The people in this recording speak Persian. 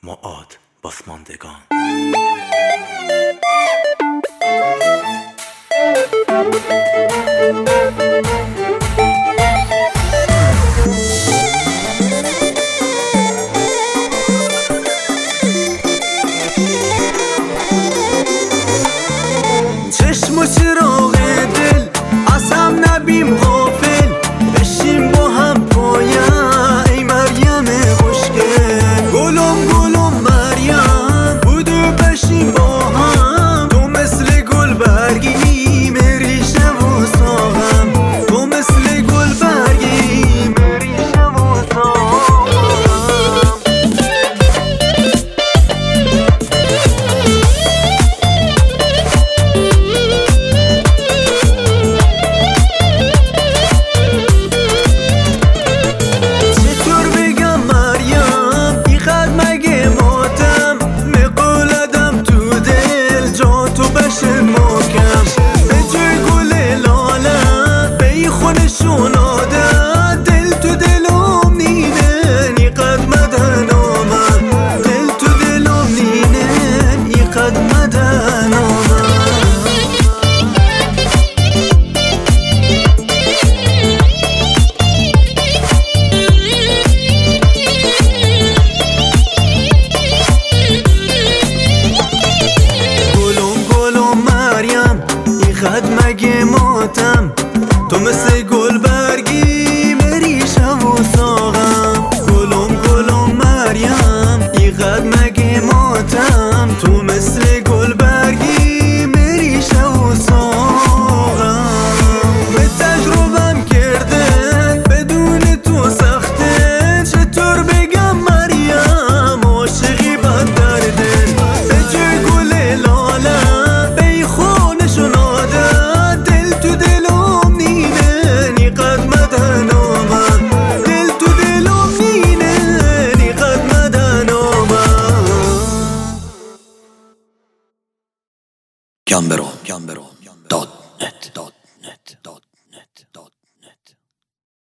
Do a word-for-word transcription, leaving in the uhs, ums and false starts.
معاد بازماندگان. چشم و چراغ دل از هم نبیم غافل، بشیم با هم پایم ای مریم خوشگل. گلم گلم مریم بودو بشیم با هم، تو مثل گل برگی مریشه و ساغم، تو مثل گل برگی مریشه و ساغم. مگه ماتم تو مثل گل برگی مریشه و ساغم. گلم گلم مریم اینقدر مگه ماتم تو مثل گل برگی مریشه و ساغم. به تجربم کرده بدون تو سخته، چطور بگم مریم عاشقی بد درده. به جای گل لاله بی خونشون Gambero, Gambero, dot net, dot